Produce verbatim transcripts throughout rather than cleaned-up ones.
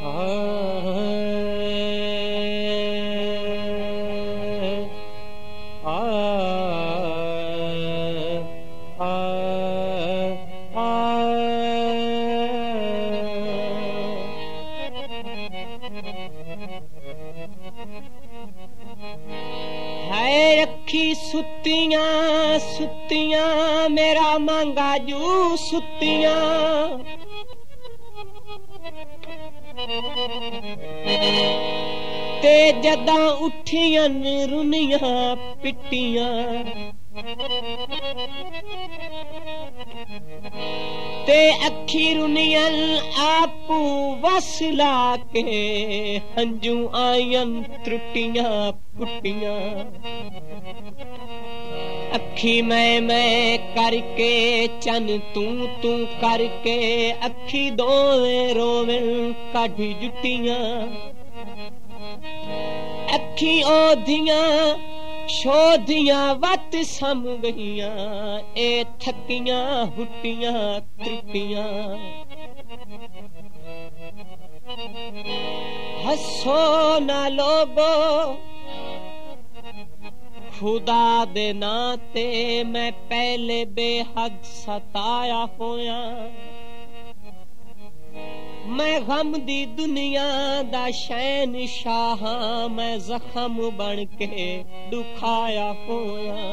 अखी सुतियां सुतियां मेरा मांगा जू सुतियां ते जदा उठियन रुनियां पिटियां ते अखी रुनियन आपू वसला के हंजू आयन त्रुटियां पुटियां अखी मैं मैं करके चन तू तू करके अखी दोवे रोवन काढ़ी जुटियां अखी ओधियां शोधियां वत सम गईयां ए थकियां हुटियां त्रुटियां हसो ना लोगो खुदा दे नाते मैं पहले बेहद सताया होया मैं गम दी दुनिया दा शहनशाह मैं जख्म बन के दुखाया होया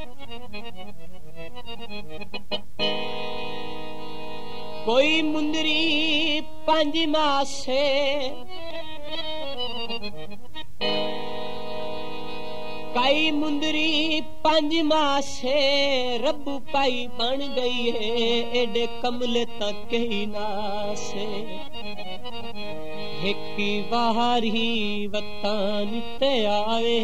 कोई मुंदरी पंज मासे कई मुंदरी पंज मासे रब्बू पाई बन गई है एडे कमले तक ही नासे हिकी बाहरी वतन ते आवे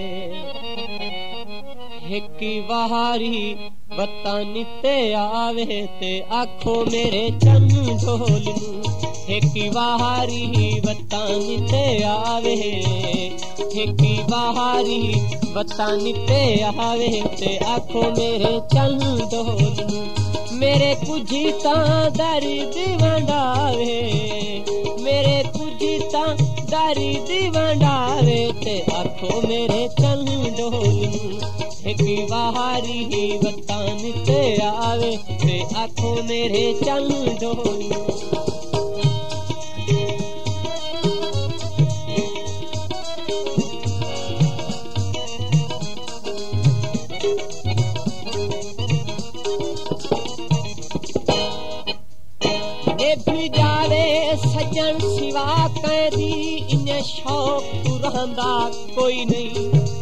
हिकी बाहरी वतन ते आवे ते आखो मेरे चन ढोल हिकी बाहरी वतन ते आवे हिकी बाहरी वतन ते आवे ते आखो मेरे चल ढोल मेरे कुछ ता दर्द वंडावे मेरे कुछ ता दर्द वंडावे ते आखो मेरे चल ढोल हिकी बाहरी वतन ते आवे ते आखो मेरे चल ढोल भी जावे सजन सिवा कैदी इन्हें शौक रहंदा कोई नहीं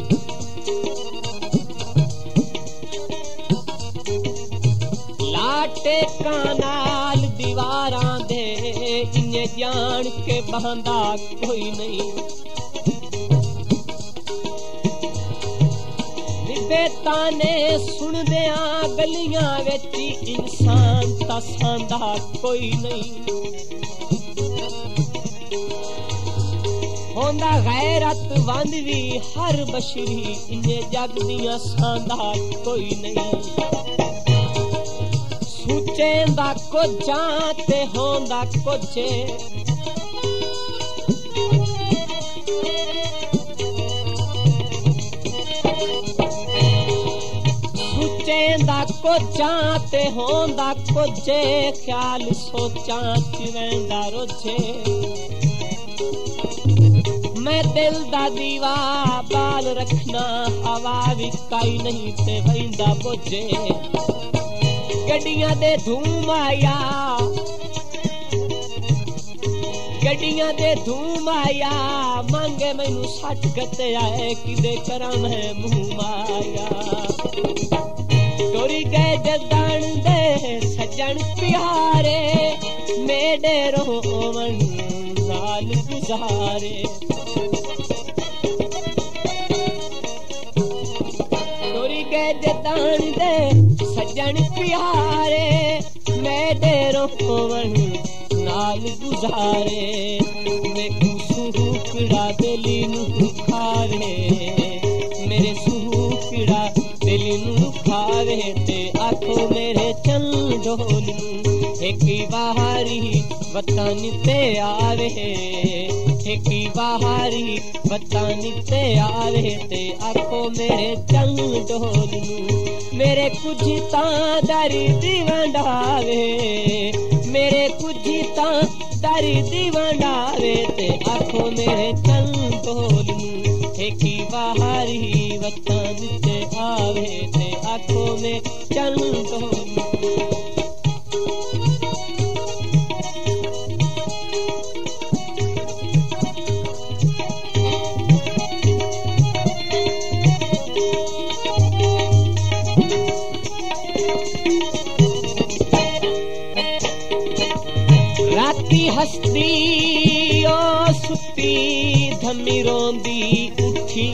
लाटे कानाल दीवारां दे इन्हें जान के बहंदा कोई नहीं ताने सुन दिया गलियां विच इंसान तसांदा कोई नहीं होंदा गैरत वंद भी हर बशरी इन्हें जग दियां सांदा कोई नहीं सूचेंदा कुछ ते होंदा कुछ चेंदा कोचा ते होंदा कोचे ख्याल सोचा चिवेंदा रोचे मैं दिल दा दीवा बाल रखना हवा भी काई नहीं ते वहिंदा बोझे गड्डियां दे धूम आया गड्डियां दे धूम आया मांगे मैनू सच गते आए किदे करा मैं मुंह माया टोरी गए जदान दे सजन प्यारे मेरे रोवन नाल गुजारे टोरी गए जदान दे सजन प्यारे मेरे रोवन नाल गुजारे मैं सूखड़ा दिली नू खावे मेरे सूखड़ा दिली नू खावे ते आखो मेरे चल ढोल एक बाहरी वतन ते आवे ठेकी बाहरी वतन ते आवे ते आखो मेरे चंग ढोल नू मेरे कुछ तां दरी दीवांडावे मेरे कुछ तां दरी दीवांडावे ते आखो मेरे चंग ढोल नू ठेकी बाहरी वतन ते आवे ते आखो में चंग ढोल राती हसदी ओ सुती धमी रोंदी उठी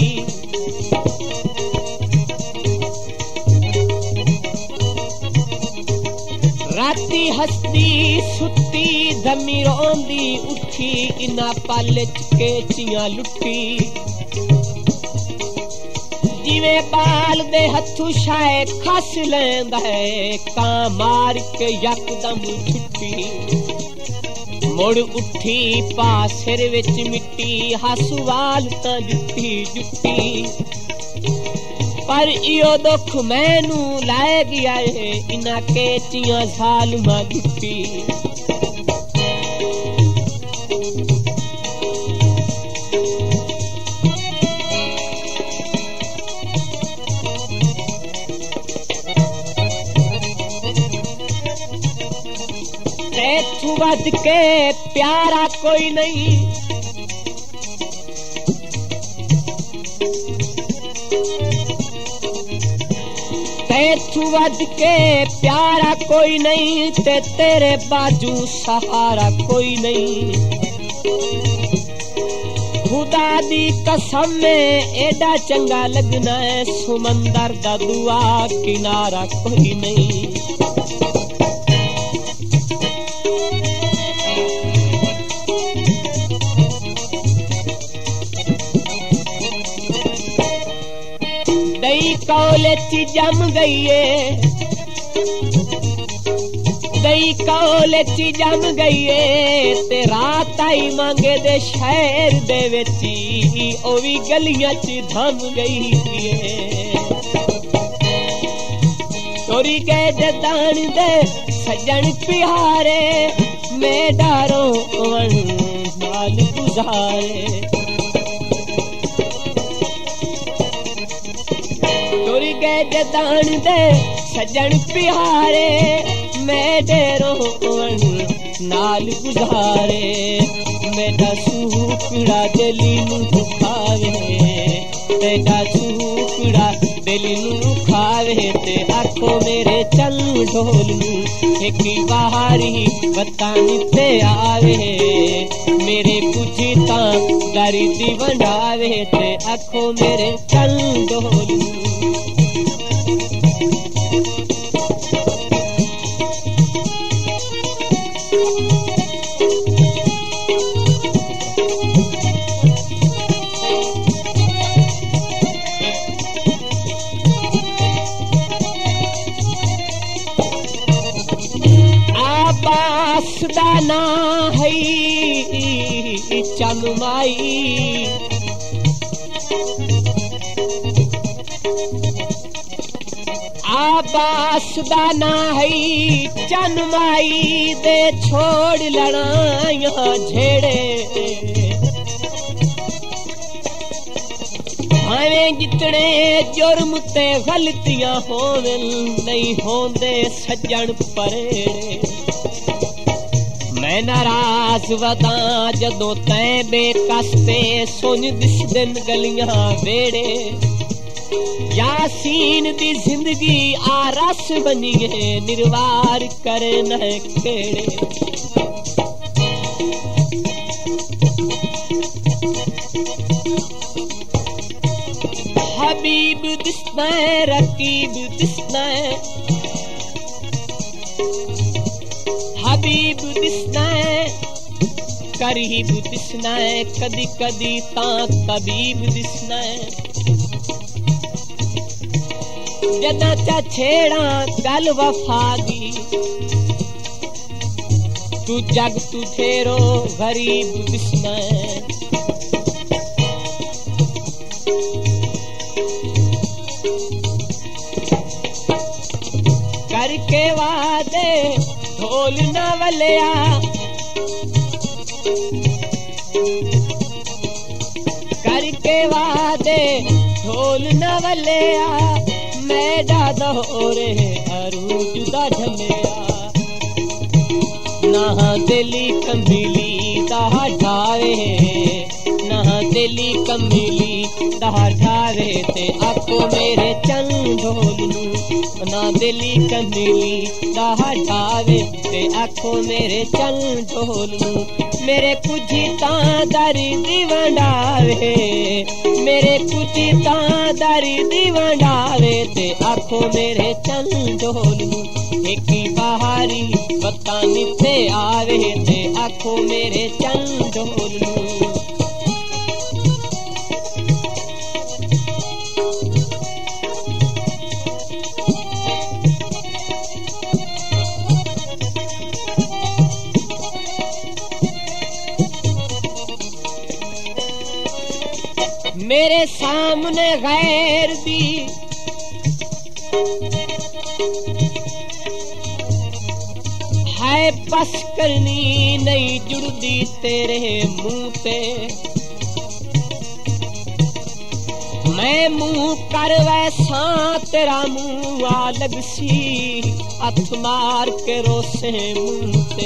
राती हसदी सुती धमी रोंदी उठी इना पल के चियां लुटी जिवे बाल दे हथू शाए खस लेंदा है कां मार के यकदम छुट्टी मुड़ उठी पा सिर विच मिट्टी हसवाल तां जुट्टी जुट्टी पर इहो दुख मैनू लाए गया है इना केचियां सालमा जुट्टी तू बद के प्यारा कोई नहीं तू बद के प्यारा कोई नहीं ते तेरे बाजू सहारा कोई नहीं खुदा दी कसम में एडा चंगा लगना है सुमंदर दा दुआ किनारा कोई नहीं दई कौलेच जम गई है दई कौलेच जम गई है ते रात आई मांगे दे शहर दे विच ओ वी गलियां च धम गई है तोरी के जदान दे सजन प्यारे मैं डारो वन नाल गुजारे तोरी के जदान दे सजन प्यारे मैं डेरो नाल गुजारे मेरा सूपड़ा दिली नू खावे मेरा सूपड़ा दिली नू खावे ते आखो मेरे चल ढोल नू एक बाहरी वतन ते आवे मेरे कुछ तां दरी दी वंडावे ते आखो मेरे चल ढोल नू आबास दा ना है चनमाई आबास दा ना है चनमाई दे छोड़ लड़ाइयां झेड़े भावें जितने जुर्म ते गलतियां होवन नहीं होंदे सज्जन परेड़े मैं नाराज वदा जदों तै बेकस्ते सुन दिसदन गलियां वेड़े यासीन दी जिंदगी आरस बनिए निर्वार करन केड़े हबीब दिसना रकीब दिसना हबीब दिसना करीब दिसना कदी कदी तां तबीब दिसना जदा चा छेड़ा गल वफा दी तू जग तू ठेरो गरीब विस्मय करके वादे ढोल न वलिया करके वादे ढोल न वलिया मैडा दोरे हरू जुदा झलिया ना दिली कमीली दहा ढावे ना दिली कमीली दहा ढावे ते आखो मेरे चंद ढोल नू ना दिली कमीली दहा ढावे ते आखो मेरे चंद ढोल नू मेरे कुछ तां दरी दी वंडावे मेरे कुछ तां दरी दी वंडावे ते आखो मेरे चंद ढोल नू एक बहारी पता निते आवे ते आखो मेरे चंद ढोल नू मेरे सामने गैर दी है बस करनी नहीं जुड़दी तेरे मुंह पे मैं मुंह कर वैसा तेरा मुंह आ लगसी हथ मार के रोसे मुंह ते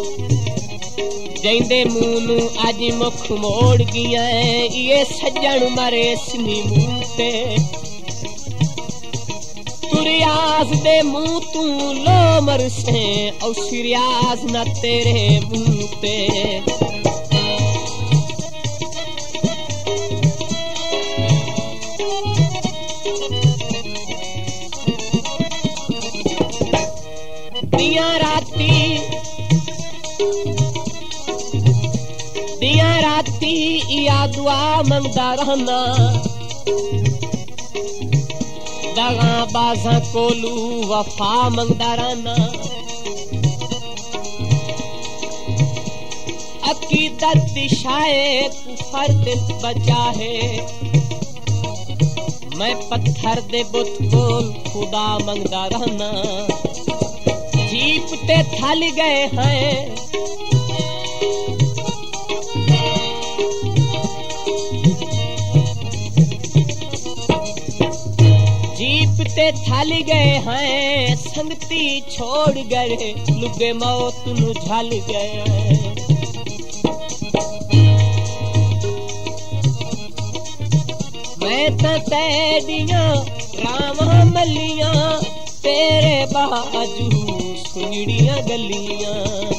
जैंदे मुंह नू अज मुख मोड़ गया ये सज्जन मरे सनी मुंह ते तुरियास दे मुंह तू लो मरसे और सिरियास न तेरे मुंह ते दिया राती दिया राती या दुआ मंगदा रहना दगा बाजा कोलू वफा मंगदा रहना अकीदत दिशाए कुफर दिल बचा है मैं पत्थर दे बुत कोल खुदा मंगदा रहना जीप ते थल गए हैं ते थल गए हैं संगती छोड़ गए लुगे मौत नु झल गए मैं तो तेडियां रावां मलियां तेरे बाजू सुनिड़ियां गलियां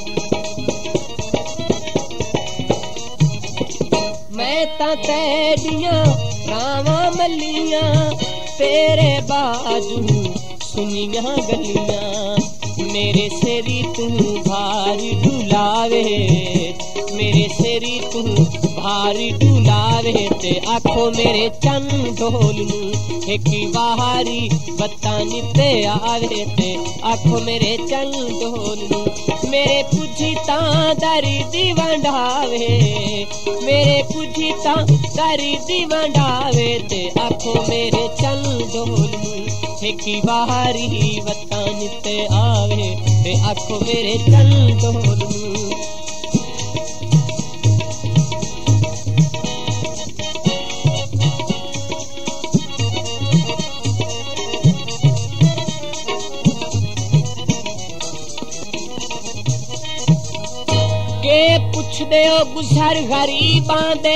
मैं तो तेडियां रावां मलियां तेरे बाजू सुनिया गलियां मेरे सेरी तू भारी डुलावे मेरे सेरी तू भारी डुलावे ते आखो मेरे चन ढोल नू एक बहारी बतानी ते आवे ते आखो मेरे चन ढोल नू मेरे पुजी तां दरी दी वंडावे मेरे पुजी तां दरी दी वंडावे ते आखो मेरे चन ढोल नू एक बहारी बतानी ते आवे ते आखो मेरे चन ढोल नू के पुछ दे ओ गुजर गरीबां दे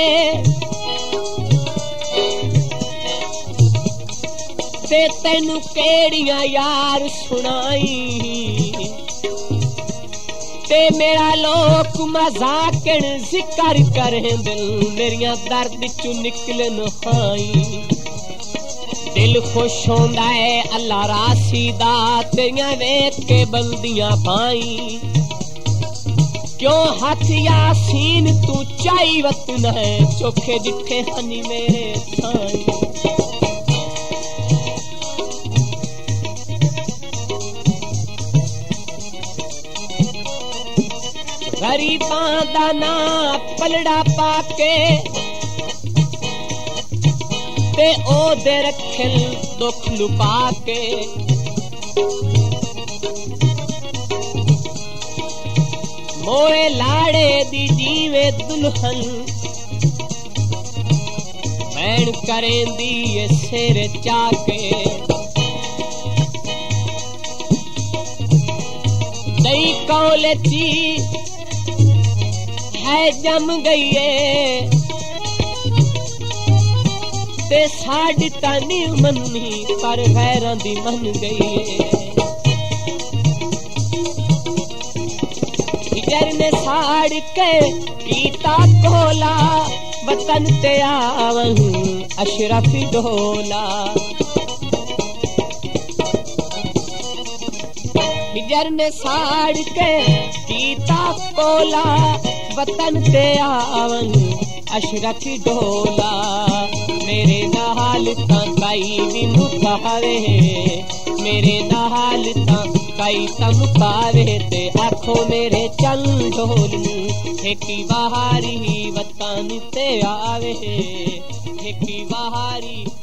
ते तैनू केड़ियां यार सुनाई ते मेरा लोक मजाकन जिक्र करें दिल मेरिया दर्द चू निकलन हाई दिल खुश होंदा है अल्लाह रासी दा तेरियां वेख के बंदियां पाई क्यों हाथ यासीन तू चाई वतन है चोखे जिठे हनी मेरे थाई गरीबां दा ना पलड़ा पाके ते ओ दे रखल दुख लुपा के मोए लाड़े दी जीवे दुल्हन भैन करेंदी ये सिर चाके दई कौलची है जम गई है ते साड़ी तानी मन्नी पर गैरां दी मन गई है हिजर ने साड़ के कीता कोला वतन ते आवन अशरफ डोला हिजर ने साड़ के कीता कोला वतन ते आवन अशरफ डोला मेरे नाल तां काई भी मुकावे मेरे नाल तां काई तम पावे ते आखो मेरे चल ढोल हेकी बहारी वतन ते आवे हेकी बहारी